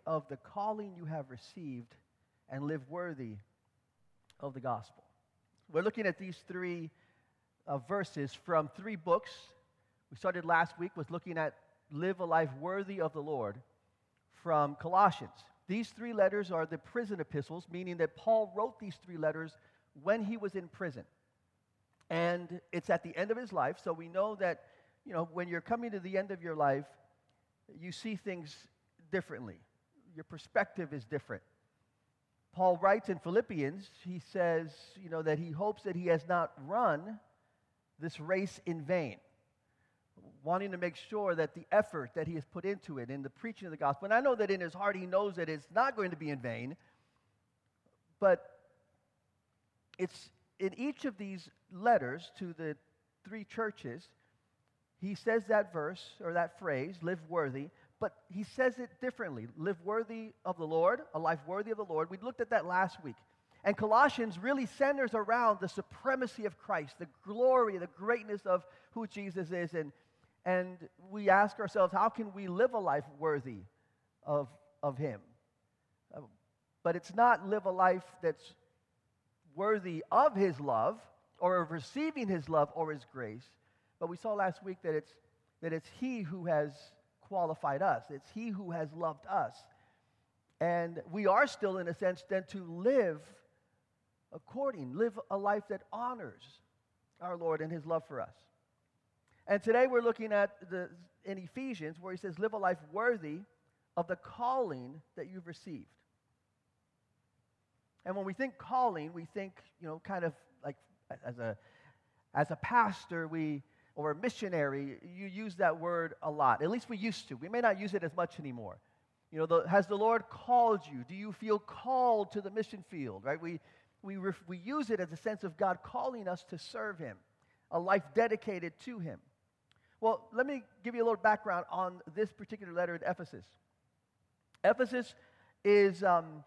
of the calling you have received and live worthy of the gospel. We're looking at these three verses from three books. We started last week with looking at live a life worthy of the Lord from Colossians. These three letters are the prison epistles, meaning that Paul wrote these three letters when he was in prison. And it's at the end of his life, so we know that, when you're coming to the end of your life, you see things differently. Your perspective is different. Paul writes in Philippians, he says, that he hopes that he has not run this race in vain, wanting to make sure that the effort that he has put into it in the preaching of the gospel, and I know that in his heart he knows that it's not going to be in vain, but it's in each of these letters to the three churches, he says that verse or that phrase, live worthy, but he says it differently. Live worthy of the Lord, a life worthy of the Lord. We looked at that last week. And Colossians really centers around the supremacy of Christ, the glory, the greatness of who Jesus is. And we ask ourselves, how can we live a life worthy of him? But it's not live a life that's worthy of his love or of receiving his love or his grace. But we saw last week that it's he who has qualified us. It's he who has loved us. And we are still, in a sense, then to live a life that honors our Lord and his love for us. And today we're looking at in Ephesians where he says, live a life worthy of the calling that you've received. And when we think calling, we think, kind of like as a pastor, or a missionary, you use that word a lot. At least we used to. We may not use it as much anymore. Has the Lord called you? Do you feel called to the mission field? Right? We use it as a sense of God calling us to serve him, a life dedicated to him. Well, let me give you a little background on this particular letter in Ephesus. Ephesus is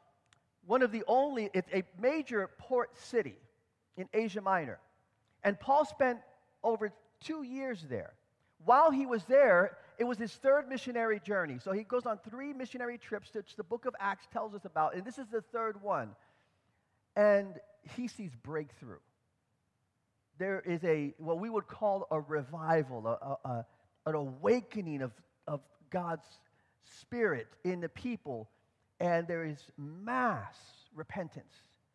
it's a major port city in Asia Minor. And Paul spent over 2 years there. While he was there, it was his third missionary journey. So he goes on 3 missionary trips, which the book of Acts tells us about, and this is the third one. And he sees breakthrough. There is what we would call a revival, an awakening of God's Spirit in the people, and there is mass repentance.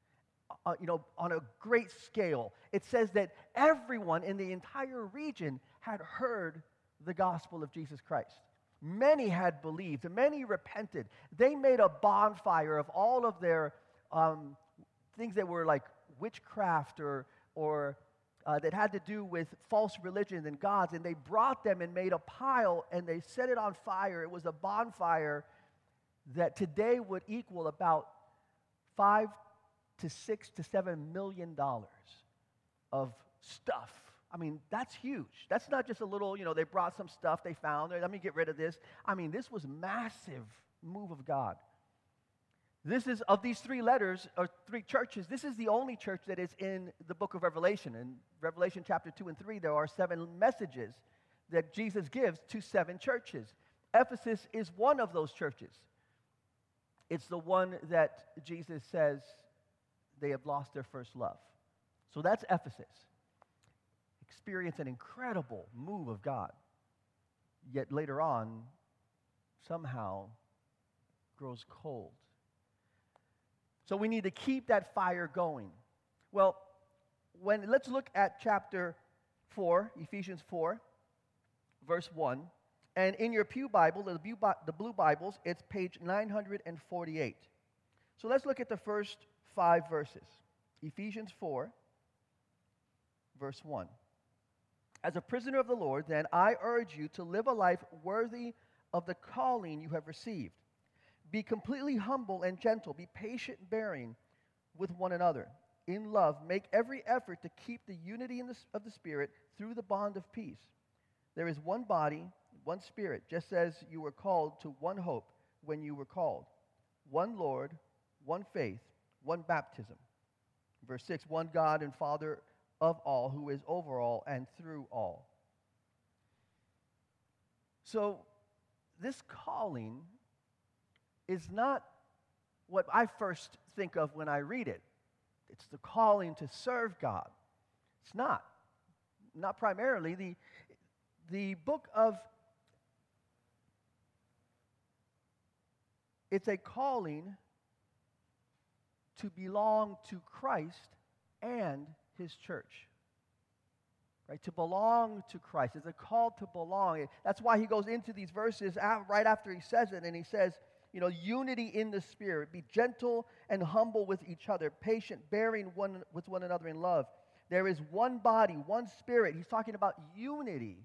On a great scale. It says that everyone in the entire region had heard the gospel of Jesus Christ. Many had believed, and many repented. They made a bonfire of all of their things that were like witchcraft or that had to do with false religions and gods, and they brought them and made a pile, and they set it on fire. It was a bonfire that today would equal about $5 to $6 to $7 million of stuff. I mean, that's huge. That's not just a little, they brought some stuff they found. Let me get rid of this. I mean, this was massive move of God. This is, of these 3 letters, or 3 churches, this is the only church that is in the book of Revelation. In Revelation chapter 2 and 3, there are 7 messages that Jesus gives to 7 churches. Ephesus is one of those churches. It's the one that Jesus says they have lost their first love. So that's Ephesus. Experience an incredible move of God. Yet later on, somehow grows cold. So we need to keep that fire going. Well, let's look at chapter 4, Ephesians 4, verse 1. And in your Pew Bible, the blue Bibles, it's page 948. So let's look at the first 5 verses. Ephesians 4, verse 1. As a prisoner of the Lord, then, I urge you to live a life worthy of the calling you have received. Be completely humble and gentle. Be patient, bearing with one another. In love, make every effort to keep the unity of the Spirit through the bond of peace. There is one body, one Spirit, just as you were called to one hope when you were called. One Lord, one faith, one baptism. Verse 6, one God and Father of all, who is over all and through all. So, this calling is not what I first think of when I read it. It's the calling to serve God. It's not primarily. The book of, it's a calling to belong to Christ and his church. Right? To belong to Christ. It's a call to belong. That's why he goes into these verses right after he says it, and he says, unity in the Spirit. Be gentle and humble with each other, patient, bearing with one another in love. There is one body, one Spirit. He's talking about unity.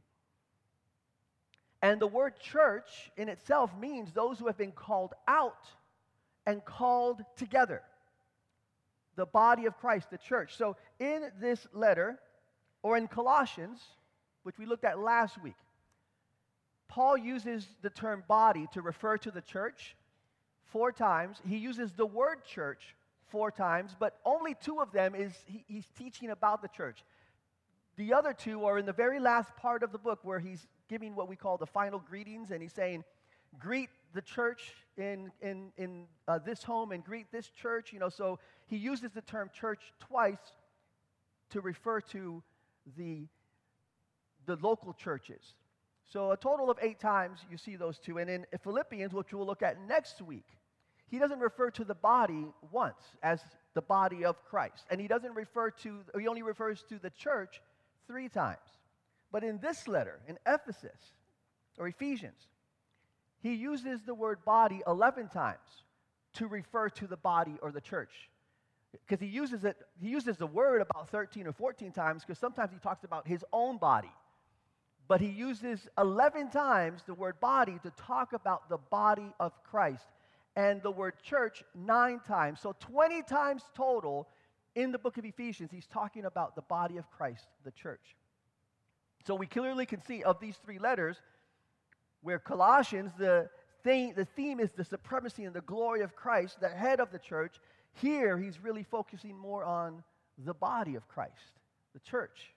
And the word church in itself means those who have been called out and called together. The body of Christ, the church. So in this letter, or in Colossians, which we looked at last week, Paul uses the term body to refer to the church 4 times. He uses the word church 4 times, but only 2 of them he's teaching about the church. The other 2 are in the very last part of the book where he's giving what we call the final greetings, and he's saying, greet the church in this home and greet this church. So he uses the term church twice to refer to the local churches. So a total of 8 times you see those 2. And in Philippians, which we'll look at next week, he doesn't refer to the body once as the body of Christ. And he only refers to the church 3 times. But in this letter, in Ephesus, or Ephesians, he uses the word body 11 times to refer to the body or the church. Because he uses the word about 13 or 14 times, because sometimes he talks about his own body. But he uses 11 times the word body to talk about the body of Christ, and the word church 9 times. So 20 times total in the book of Ephesians, he's talking about the body of Christ, the church. So we clearly can see of these 3 letters, where Colossians, the theme is the supremacy and the glory of Christ, the head of the church. Here, he's really focusing more on the body of Christ, the church.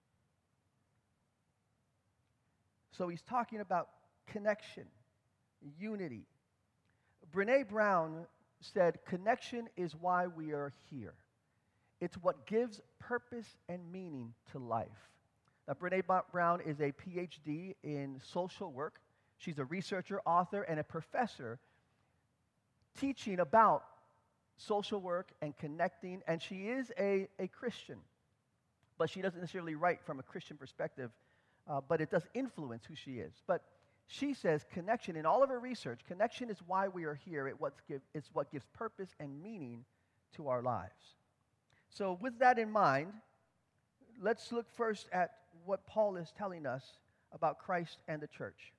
So he's talking about connection, unity. Brené Brown said, connection is why we are here. It's what gives purpose and meaning to life. Now, Brené Brown is a PhD in social work. She's a researcher, author, and a professor teaching about social work and connecting, and she is a Christian, but she doesn't necessarily write from a Christian perspective, but it does influence who she is. But she says connection, in all of her research, connection is why we are here. It's what gives purpose and meaning to our lives. So with that in mind, let's look first at what Paul is telling us about Christ and the church.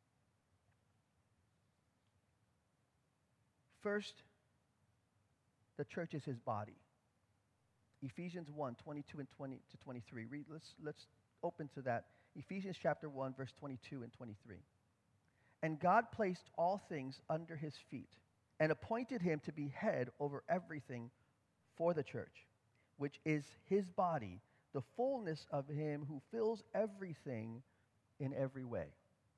First, the church is his body. Ephesians 1, 22 and 20 to 23. Let's open to that. Ephesians chapter 1, verse 22 and 23. And God placed all things under his feet and appointed him to be head over everything for the church, which is his body, the fullness of him who fills everything in every way.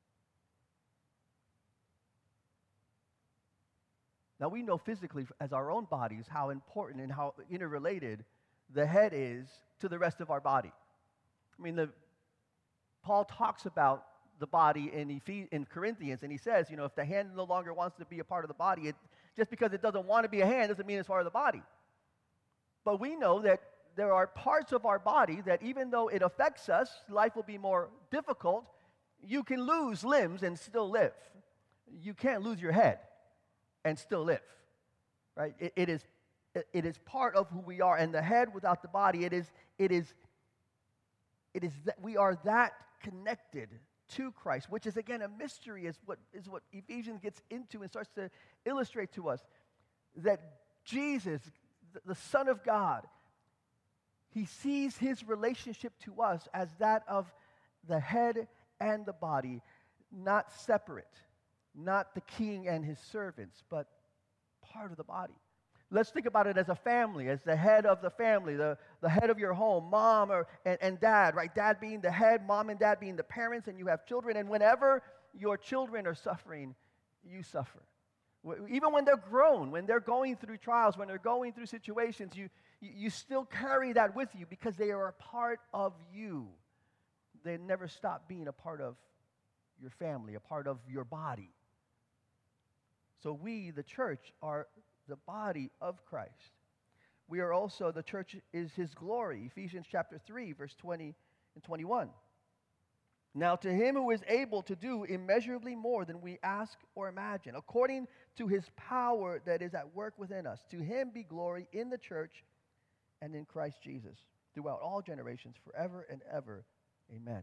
Now, we know physically as our own bodies how important and how interrelated the head is to the rest of our body. I mean, Paul talks about the body in Corinthians, and he says, if the hand no longer wants to be a part of the body, just because it doesn't want to be a hand doesn't mean it's part of the body. But we know that there are parts of our body that even though it affects us, life will be more difficult. You can lose limbs and still live. You can't lose your head and still live, right? It is part of who we are, and the head without the body, it is that we are that connected to Christ, which is again a mystery, is what Ephesians gets into and starts to illustrate to us, that Jesus, the Son of God, he sees his relationship to us as that of the head and the body, not separate. Not the king and his servants, but part of the body. Let's think about it as a family, as the head of the family, the head of your home, mom and dad, right? Dad being the head, mom and dad being the parents, and you have children. And whenever your children are suffering, you suffer. Even when they're grown, when they're going through trials, when they're going through situations, you still carry that with you because they are a part of you. They never stop being a part of your family, a part of your body. So we, the church, are the body of Christ. We are also, the church is his glory. Ephesians chapter 3, verse 20 and 21. Now to him who is able to do immeasurably more than we ask or imagine, according to his power that is at work within us, to him be glory in the church and in Christ Jesus, throughout all generations, forever and ever. Amen.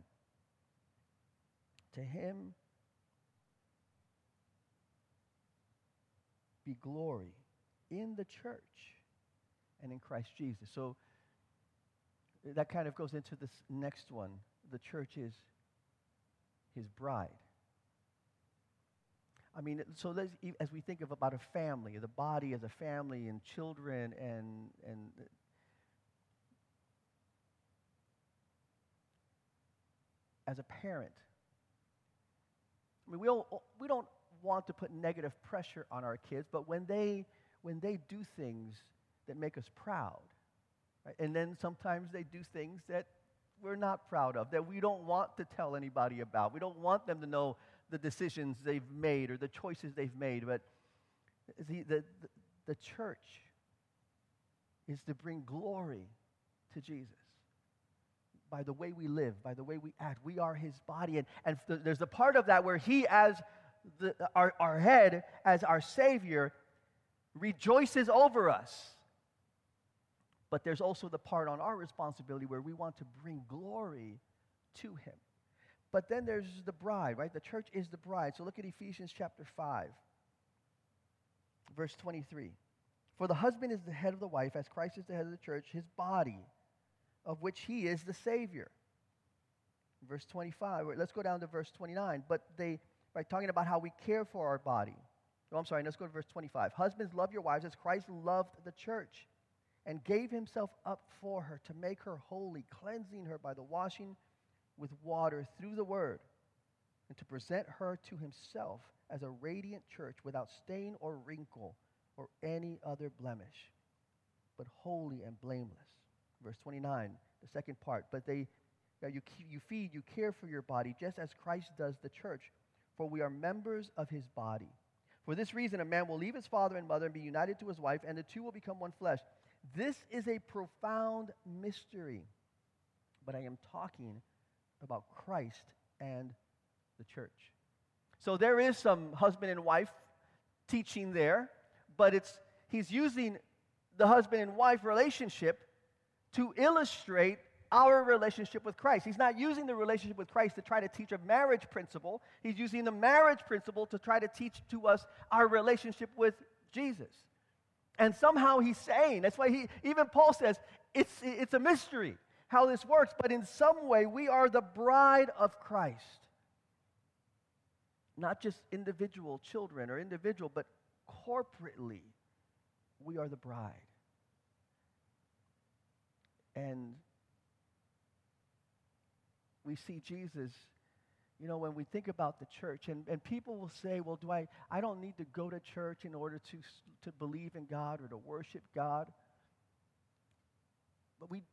To him be glory in the church and in Christ Jesus. So that kind of goes into this next one. The church is his bride. I mean, so as we think of about a family, the body as a family and children and as a parent, I mean, we don't want to put negative pressure on our kids, but when they do things that make us proud, right? And then sometimes they do things that we're not proud of, that we don't want to tell anybody about. We don't want them to know the decisions they've made or the choices they've made. But the church is to bring glory to Jesus by the way we live, by the way we act. We are his body. And there's a part of that where he, as our head, as our Savior, rejoices over us. But there's also the part on our responsibility where we want to bring glory to him. But then there's the bride, right? The church is the bride. So look at Ephesians chapter 5, verse 23. For the husband is the head of the wife, as Christ is the head of the church, his body, of which he is the Savior. Verse 25. Let's go down to verse 29. But talking about how we care for our body. Oh, I'm sorry, let's go to verse 25. Husbands, love your wives as Christ loved the church and gave himself up for her to make her holy, cleansing her by the washing with water through the word, and to present her to himself as a radiant church without stain or wrinkle or any other blemish, but holy and blameless. Verse 29, the second part. But you feed, you care for your body, just as Christ does the church, for we are members of his body. For this reason, a man will leave his father and mother and be united to his wife, and the two will become one flesh. This is a profound mystery, but I am talking about Christ and the church. So there is some husband and wife teaching there, but he's using the husband and wife relationship to illustrate our relationship with Christ. He's not using the relationship with Christ to try to teach a marriage principle. He's using the marriage principle to try to teach to us our relationship with Jesus. And somehow he's saying, that's why even Paul says, it's a mystery how this works, but in some way we are the bride of Christ. Not just individual children or individual, but corporately we are the bride. And we see Jesus, when we think about the church, and people will say, well, I don't need to go to church in order to believe in God or to worship God. But we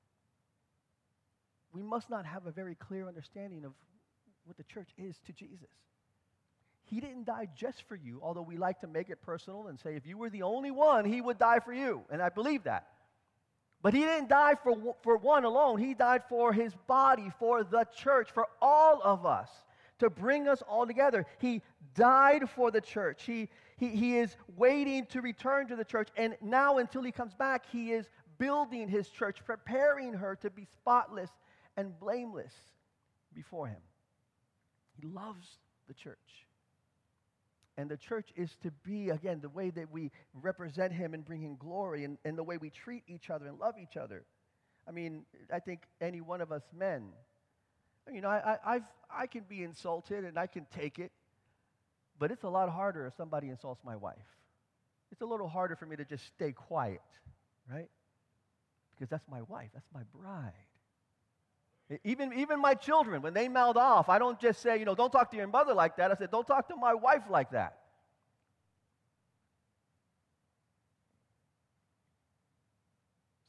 must not have a very clear understanding of what the church is to Jesus. He didn't die just for you, although we like to make it personal and say if you were the only one, he would die for you. And I believe that. But he didn't die for one alone. He died for his body, for the church, for all of us, to bring us all together. He died for the church. He is waiting to return to the church. And now, until he comes back, he is building his church, preparing her to be spotless and blameless before him. He loves the church. And the church is to be, again, the way that we represent him and bring him glory, and the way we treat each other and love each other. I mean, I think any one of us men, I can be insulted and I can take it, but it's a lot harder if somebody insults my wife. It's a little harder for me to just stay quiet, right? Because that's my wife, that's my bride. Even my children, when they mouth off, I don't just say, don't talk to your mother like that. I said, don't talk to my wife like that.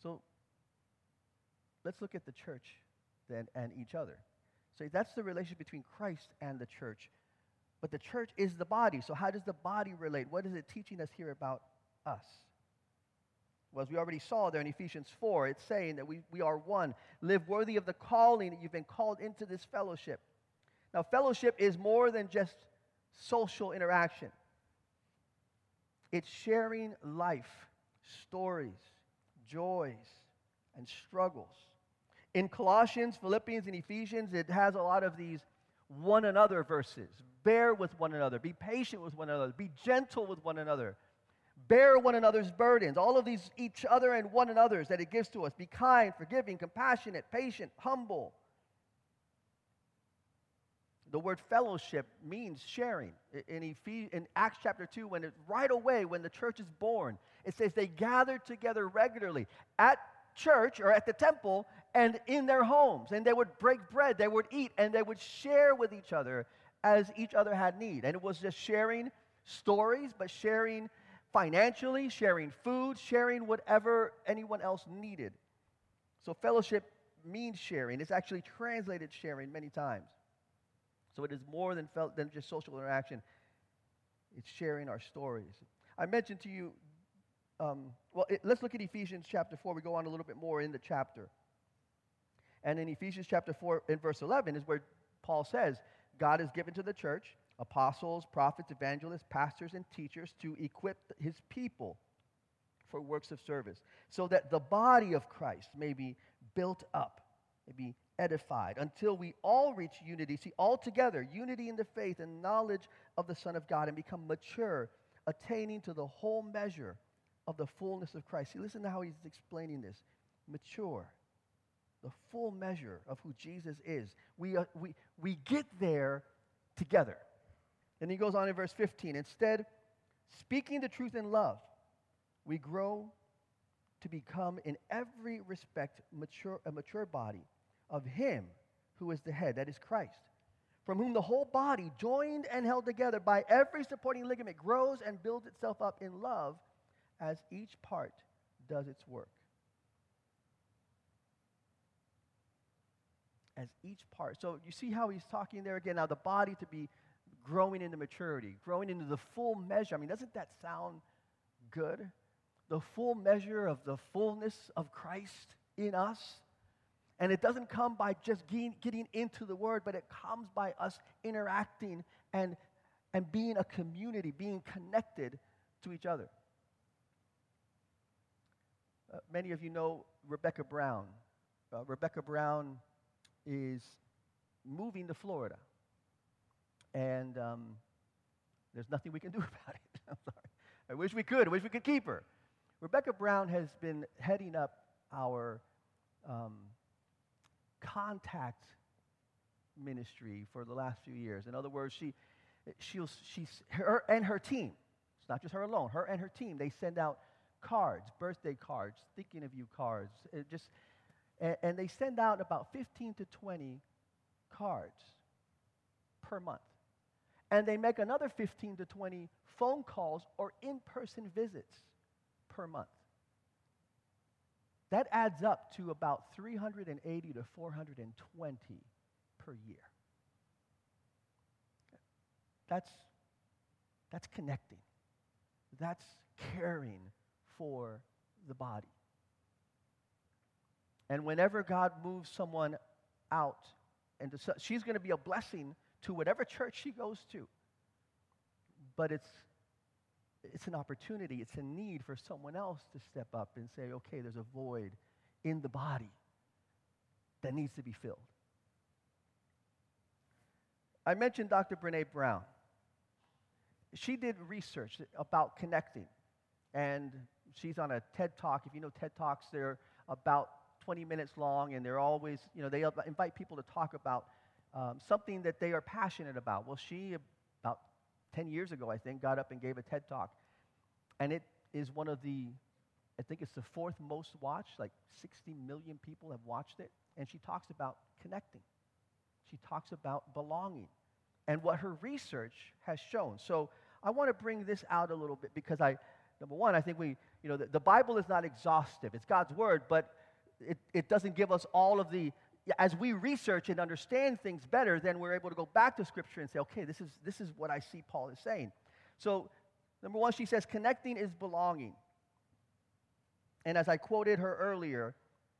So let's look at the church then and each other. So that's the relationship between Christ and the church. But the church is the body. So how does the body relate? What is it teaching us here about us? Well, as we already saw there in Ephesians 4, it's saying that we are one. Live worthy of the calling that you've been called into this fellowship. Now, fellowship is more than just social interaction. It's sharing life, stories, joys, and struggles. In Colossians, Philippians, and Ephesians, it has a lot of these one another verses. Bear with one another. Be patient with one another. Be gentle with one another. Bear one another's burdens. All of these each other and one another's that it gives to us. Be kind, forgiving, compassionate, patient, humble. The word fellowship means sharing. In Acts chapter 2, right away when the church is born, it says they gathered together regularly at church or at the temple and in their homes. And they would break bread, they would eat, and they would share with each other as each other had need. And it was just sharing stories, but sharing financially, sharing food, sharing whatever anyone else needed. So fellowship means sharing. It's actually translated sharing many times. So it is more than just social interaction. It's sharing our stories. I mentioned to you, let's look at Ephesians chapter 4. We go on a little bit more in the chapter. And in Ephesians chapter 4, in verse 11, is where Paul says, God has given to the church apostles, prophets, evangelists, pastors, and teachers to equip his people for works of service, so that the body of Christ may be built up, may be edified, until we all reach unity, all together, unity in the faith and knowledge of the Son of God, and become mature, attaining to the whole measure of the fullness of Christ. See, listen to how he's explaining this. Mature, the full measure of who Jesus is. We get there together. And he goes on in verse 15. Instead, speaking the truth in love, we grow to become in every respect a mature body of him who is the head, that is Christ, from whom the whole body, joined and held together by every supporting ligament, grows and builds itself up in love as each part does its work. As each part. So you see how he's talking there again. Now the body to be growing into maturity, growing into the full measure. I mean, doesn't that sound good? The full measure of the fullness of Christ in us. And it doesn't come by just getting into the Word, but it comes by us interacting and being a community, being connected to each other. Many of you know Rebecca Brown. Rebecca Brown is moving to Florida. And there's nothing we can do about it. I'm sorry. I wish we could. I wish we could keep her. Rebecca Brown has been heading up our contact ministry for the last few years. In other words, she's her and her team. It's not just her alone. Her and her team. They send out cards, birthday cards, thinking of you cards. And they send out about 15 to 20 cards per month. And they make another 15 to 20 phone calls or in-person visits per month. That adds up to about 380 to 420 per year. That's connecting. That's caring for the body. And whenever God moves someone out, she's going to be a blessing to whatever church she goes to. But it's an opportunity, it's a need for someone else to step up and say, okay, there's a void in the body that needs to be filled. I mentioned Dr. Brene Brown. She did research about connecting, and she's on a TED Talk. If you know TED Talks, they're about 20 minutes long, and they're always, they invite people to talk about something that they are passionate about. Well, she, about 10 years ago, I think, got up and gave a TED Talk. And it is one of I think it's the fourth most watched, like 60 million people have watched it. And she talks about connecting. She talks about belonging and what her research has shown. So I want to bring this out a little bit because number one, I think the Bible is not exhaustive. It's God's word, but it doesn't give us all of the, as we research and understand things better, then we're able to go back to Scripture and say, okay, this is what I see Paul is saying. So, number one, she says, connecting is belonging. And as I quoted her earlier,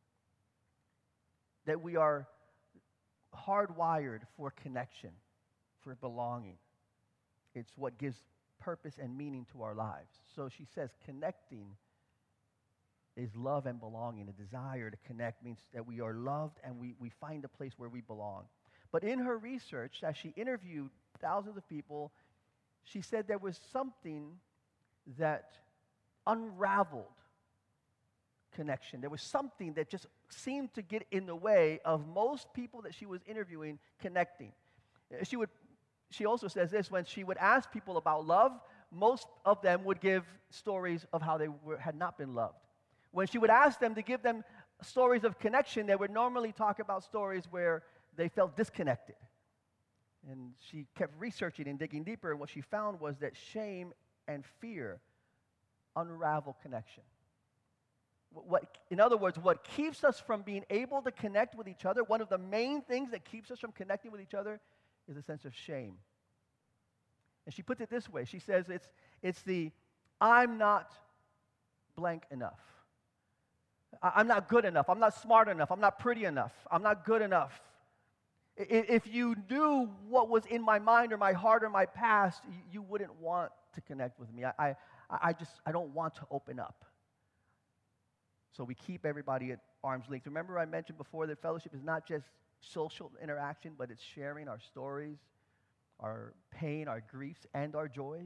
that we are hardwired for connection, for belonging. It's what gives purpose and meaning to our lives. So she says connecting is love and belonging. A desire to connect means that we are loved and we find a place where we belong. But in her research, as she interviewed thousands of people, she said there was something that unraveled connection. There was something that just seemed to get in the way of most people that she was interviewing connecting. She also says this, when she would ask people about love, most of them would give stories of how they had not been loved. When she would ask them to give them stories of connection, they would normally talk about stories where they felt disconnected. And she kept researching and digging deeper, and what she found was that shame and fear unravel connection. In other words, what keeps us from being able to connect with each other, one of the main things that keeps us from connecting with each other is a sense of shame. And she puts it this way. She says it's the I'm not blank enough. I'm not good enough. I'm not smart enough. I'm not pretty enough. I'm not good enough. If you knew what was in my mind or my heart or my past, you wouldn't want to connect with me. I don't want to open up. So we keep everybody at arm's length. Remember I mentioned before that fellowship is not just social interaction, but it's sharing our stories, our pain, our griefs, and our joys.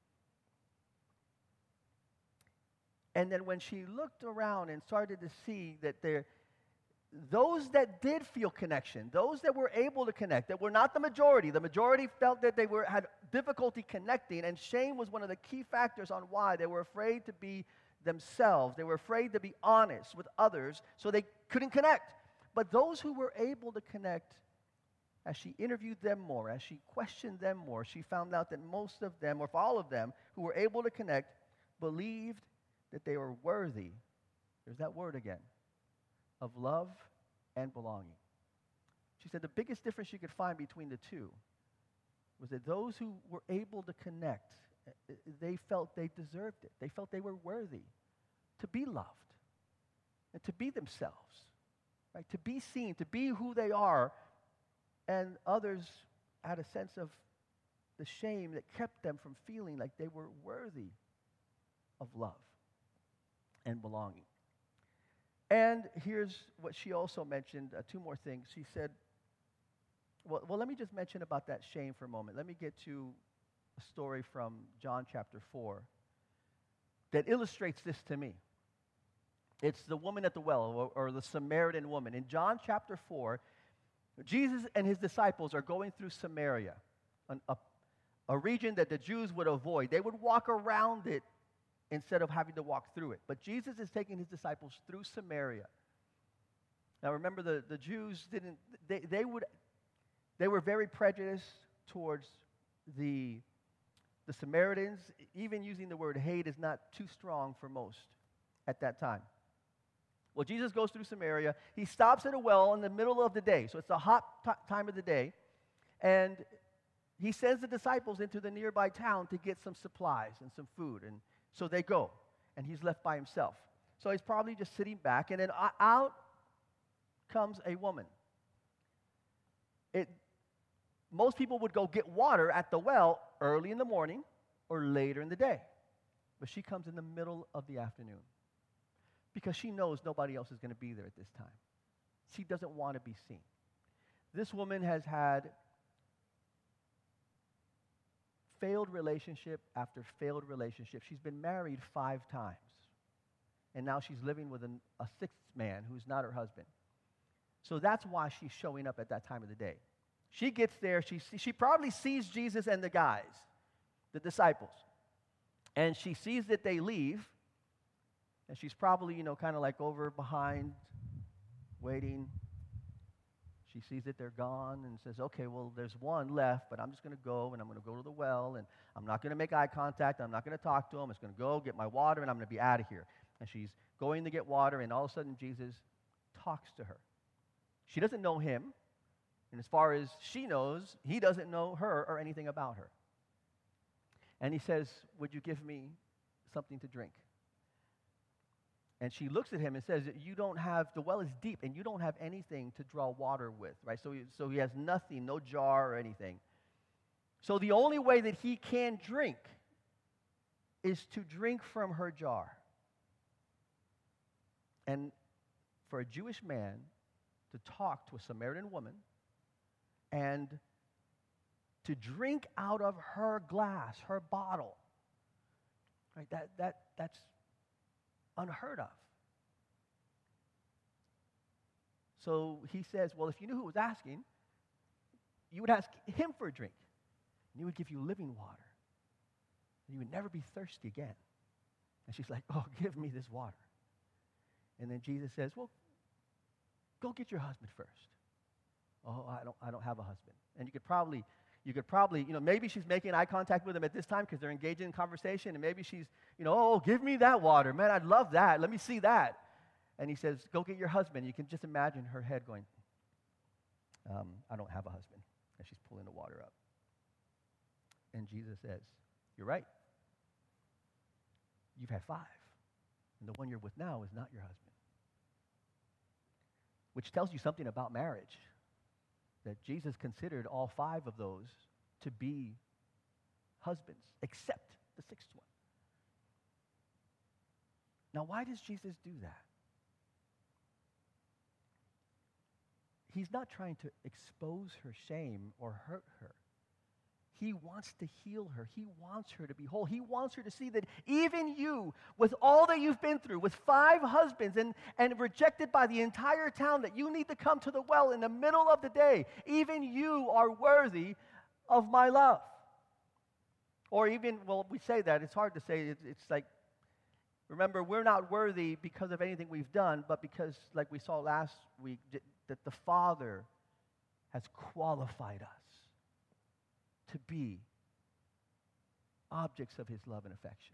And then when she looked around and started to see that those that did feel connection, those that were able to connect, that were not the majority felt that they had difficulty connecting, and shame was one of the key factors on why they were afraid to be themselves. They were afraid to be honest with others, so they couldn't connect. But those who were able to connect, as she interviewed them more, as she questioned them more, she found out that most of them, or all of them, who were able to connect, believed that they were worthy, there's that word again, of love and belonging. She said the biggest difference you could find between the two was that those who were able to connect, they felt they deserved it. They felt they were worthy to be loved and to be themselves, right? To be seen, to be who they are. And others had a sense of the shame that kept them from feeling like they were worthy of love and belonging. And here's what she also mentioned, two more things. She said, well, let me just mention about that shame for a moment. Let me get to a story from John chapter 4 that illustrates this to me. It's the woman at the well, or the Samaritan woman. In John chapter 4, Jesus and his disciples are going through Samaria, a region that the Jews would avoid. They would walk around it instead of having to walk through it. But Jesus is taking his disciples through Samaria. Now remember, the Jews they were very prejudiced towards the Samaritans. Even using the word hate is not too strong for most at that time. Well, Jesus goes through Samaria. He stops at a well in the middle of the day. So it's a hot time of the day. And he sends the disciples into the nearby town to get some supplies and some food. And so they go. And he's left by himself. So he's probably just sitting back. And then out comes a woman. Most people would go get water at the well early in the morning or later in the day. But she comes in the middle of the afternoon, because she knows nobody else is going to be there at this time. She doesn't want to be seen. This woman has had failed relationship after failed relationship. She's been married 5 times. And now she's living with a 6th man who's not her husband. So that's why she's showing up at that time of the day. She gets there. She probably sees Jesus and the guys, the disciples. And she sees that they leave. And she's probably, kind of like over behind, waiting. she sees that they're gone and says, okay, well, there's one left, but I'm just going to go, and I'm going to go to the well, and I'm not going to make eye contact. I'm not going to talk to him. I'm just going to go get my water, and I'm going to be out of here. And she's going to get water, and all of a sudden Jesus talks to her. She doesn't know him, and as far as she knows, he doesn't know her or anything about her. And he says, would you give me something to drink? And she looks at him and says, you don't have, the well is deep, and you don't have anything to draw water with, right? So he has nothing, no jar or anything. So the only way that he can drink is to drink from her jar. And for a Jewish man to talk to a Samaritan woman and to drink out of her glass, her bottle, right? That's unheard of. So he says, well, if you knew who was asking, you would ask him for a drink, and he would give you living water, and you would never be thirsty again. And she's like, oh, give me this water. And then Jesus says, well, go get your husband first. Oh, I don't have a husband. And you could probably, maybe she's making eye contact with him at this time because they're engaging in conversation, and maybe she's, oh, give me that water. Man, I'd love that. Let me see that. And he says, go get your husband. You can just imagine her head going, I don't have a husband. And she's pulling the water up. And Jesus says, you're right. You've had 5. And the one you're with now is not your husband. Which tells you something about marriage, that Jesus considered all 5 of those to be husbands, except the 6th one. Now, why does Jesus do that? He's not trying to expose her shame or hurt her. He wants to heal her. He wants her to be whole. He wants her to see that even you, with all that you've been through, with 5 husbands and rejected by the entire town, that you need to come to the well in the middle of the day, even you are worthy of my love. Or even, well, we say that. It's hard to say. It's like, remember, we're not worthy because of anything we've done, but because, like we saw last week, that the Father has qualified us to be objects of his love and affection.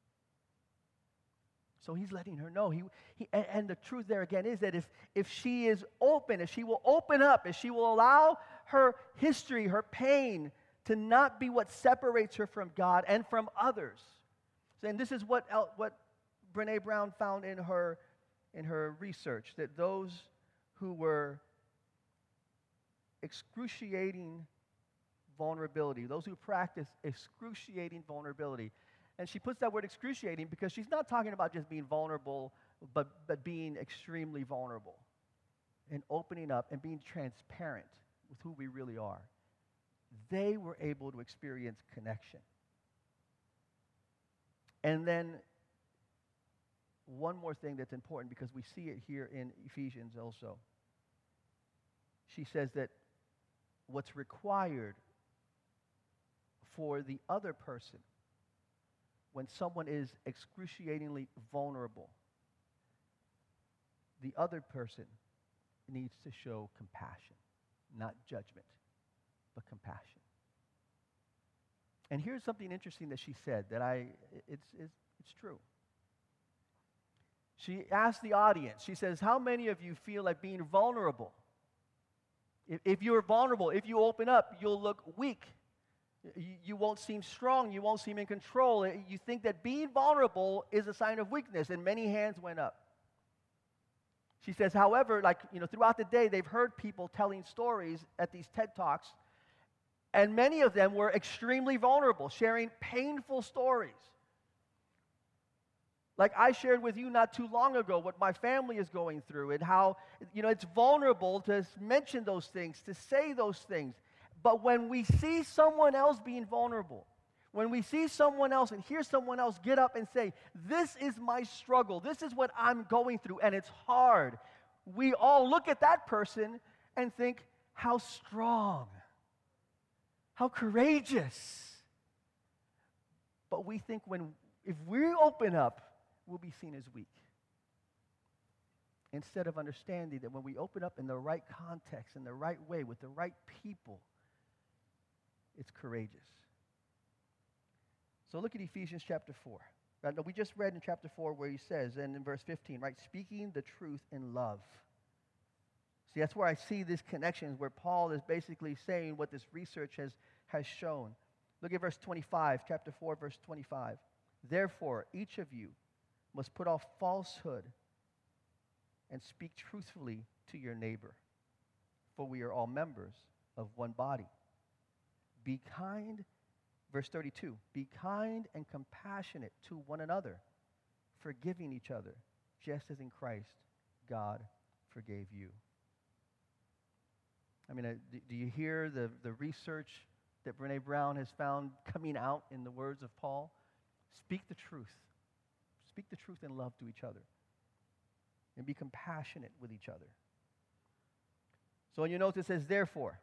So he's letting her know. And the truth there again is that if she is open, if she will open up, if she will allow her history, her pain, to not be what separates her from God and from others. And this is what Brené Brown found in her research, that those who were excruciating vulnerability, those who practice excruciating vulnerability. And she puts that word excruciating because she's not talking about just being vulnerable, but being extremely vulnerable and opening up and being transparent with who we really are. They were able to experience connection. And then one more thing that's important, because we see it here in Ephesians also. She says that what's required for the other person when someone is excruciatingly vulnerable, the other person needs to show compassion, not judgment, but compassion. And here's something interesting that she said that it's true. She asked the audience, she says, how many of you feel like being vulnerable? If you're vulnerable, if you open up, you'll look weak. You won't seem strong. You won't seem in control. You think that being vulnerable is a sign of weakness, and many hands went up. She says, however, throughout the day, they've heard people telling stories at these TED Talks, and many of them were extremely vulnerable, sharing painful stories. Like I shared with you not too long ago what my family is going through and how, it's vulnerable to mention those things, to say those things. But when we see someone else being vulnerable, when we see someone else and hear someone else get up and say, this is my struggle, this is what I'm going through, and it's hard, we all look at that person and think, how strong, how courageous. But we think if we open up, we'll be seen as weak. instead of understanding that when we open up in the right context, in the right way, with the right people, it's courageous. So look at Ephesians chapter 4. Now, we just read in chapter 4 where he says, and in verse 15, right, speaking the truth in love. See, that's where I see this connection, where Paul is basically saying what this research has shown. Look at verse 25, chapter 4, verse 25. Therefore, each of you must put off falsehood and speak truthfully to your neighbor, for we are all members of one body. Be kind, verse 32, be kind and compassionate to one another, forgiving each other, just as in Christ God forgave you. I mean, do you hear the research that Brené Brown has found coming out in the words of Paul? Speak the truth. Speak the truth in love to each other. And be compassionate with each other. So in your notes it says, therefore.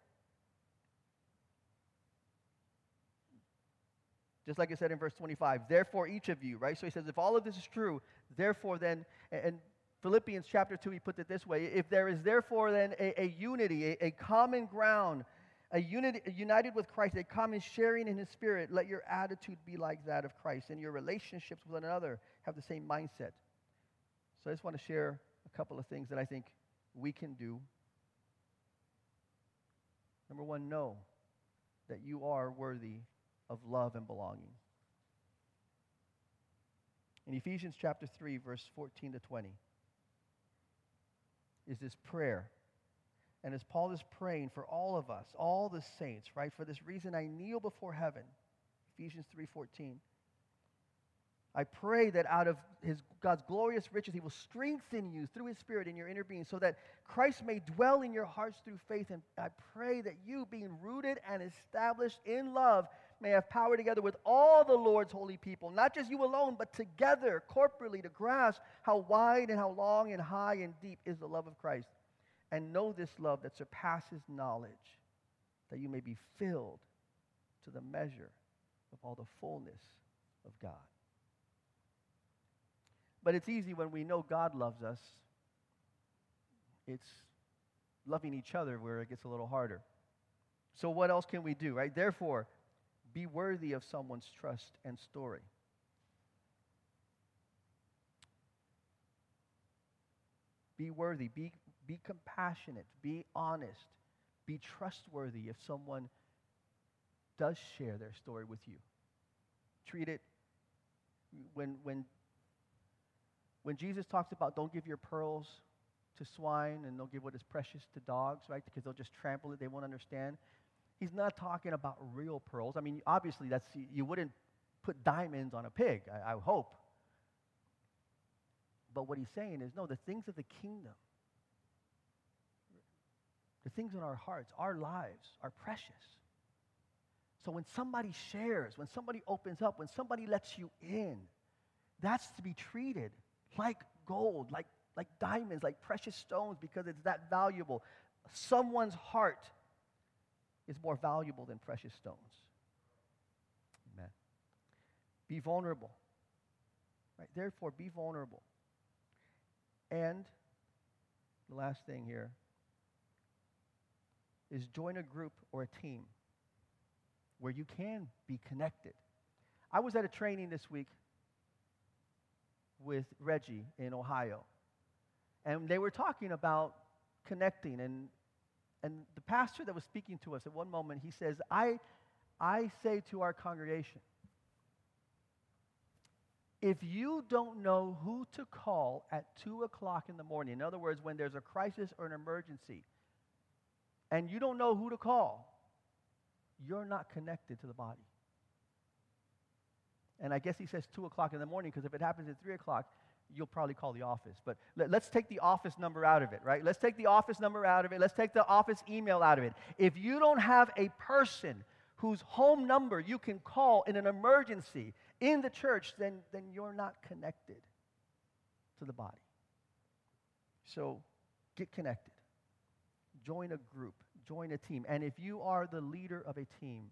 Just like it said in verse 25, therefore each of you, right? So he says, if all of this is true, therefore then, and Philippians chapter 2, he puts it this way, if there is therefore then a unity, a common ground, united with Christ, a common sharing in his spirit, let your attitude be like that of Christ, and your relationships with one another have the same mindset. So I just want to share a couple of things that I think we can do. Number one, know that you are worthy of love and belonging. In Ephesians chapter 3, verse 14 to 20, is this prayer. And as Paul is praying for all of us, all the saints, right? For this reason I kneel before heaven. Ephesians 3:14. I pray that out of God's glorious riches, he will strengthen you through his Spirit in your inner being, so that Christ may dwell in your hearts through faith. And I pray that you, being rooted and established in love, may have power together with all the Lord's holy people, not just you alone, but together, corporately, to grasp how wide and how long and high and deep is the love of Christ. And know this love that surpasses knowledge, that you may be filled to the measure of all the fullness of God. But it's easy when we know God loves us. It's loving each other where it gets a little harder. So what else can we do, right? Therefore, be worthy of someone's trust and story. Be worthy. Be compassionate. Be honest. Be trustworthy if someone does share their story with you. Treat it when Jesus talks about don't give your pearls to swine and don't give what is precious to dogs, right? Because they'll just trample it, they won't understand. He's not talking about real pearls. I mean, obviously, you wouldn't put diamonds on a pig, I hope. But what he's saying is, no, the things of the kingdom, the things in our hearts, our lives are precious. So when somebody shares, when somebody opens up, when somebody lets you in, that's to be treated like gold, like diamonds, like precious stones, because it's that valuable. Someone's heart is more valuable than precious stones. Amen. Be vulnerable. Right? Therefore, be vulnerable. And the last thing here is join a group or a team where you can be connected. I was at a training this week with Reggie in Ohio, and they were talking about connecting, and the pastor that was speaking to us at one moment, he says, I say to our congregation, if you don't know who to call at 2 o'clock in the morning, in other words, when there's a crisis or an emergency, and you don't know who to call, you're not connected to the body. And I guess he says 2 o'clock in the morning, because if it happens at 3 o'clock, you'll probably call the office. But let's take the office number out of it, right? Let's take the office number out of it. Let's take the office email out of it. If you don't have a person whose home number you can call in an emergency in the church, then you're not connected to the body. So get connected. Join a group. Join a team. And if you are the leader of a team,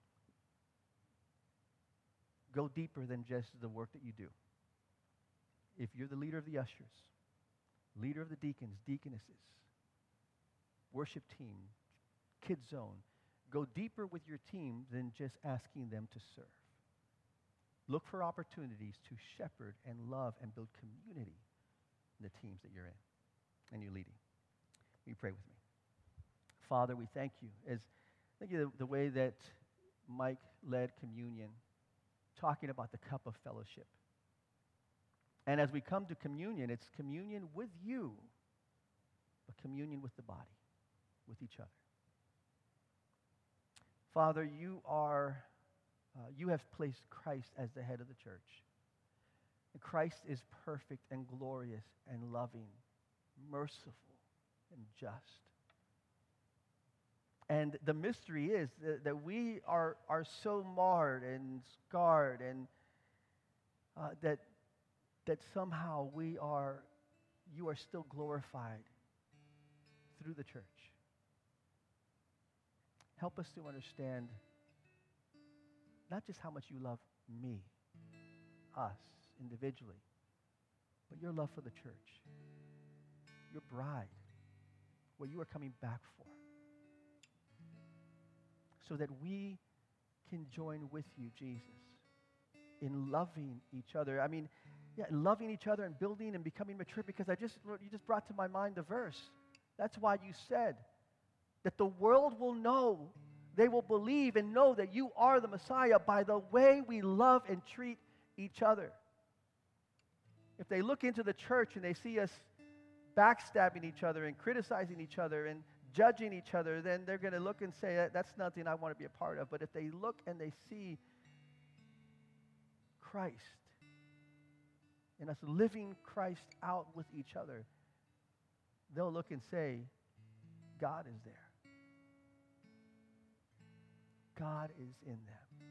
go deeper than just the work that you do. If you're the leader of the ushers, leader of the deacons, deaconesses, worship team, kids zone. Go deeper with your team than just asking them to serve. Look for opportunities to shepherd and love and build community in the teams that you're in and you're leading. Will you pray with me? Father, we thank you. Thank you the way that Mike led communion, talking about the cup of fellowship. And as we come to communion, it's communion with you, but communion with the body, with each other. Father, you have placed Christ as the head of the church. And Christ is perfect and glorious and loving, merciful and just. And the mystery is that we are so marred and scarred, and that somehow you are still glorified through the church. Help us to understand not just how much you love me, us, individually, but your love for the church, your bride, what you are coming back for, so that we can join with you, Jesus, in loving each other. I mean, loving each other and building and becoming mature, because you just brought to my mind the verse. That's why you said that the world will know, they will believe and know that you are the Messiah by the way we love and treat each other. If they look into the church and they see us backstabbing each other and criticizing each other and judging each other, then they're going to look and say, that's nothing I want to be a part of. But if they look and they see Christ and us living Christ out with each other, they'll look and say, God is there. God is in them.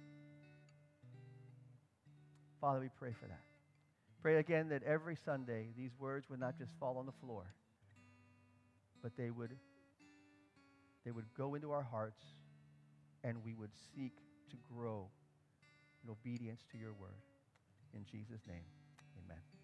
Father, we pray for that. Pray again that every Sunday these words would not just fall on the floor, but they would go into our hearts, and we would seek to grow in obedience to your word. In Jesus' name, amen.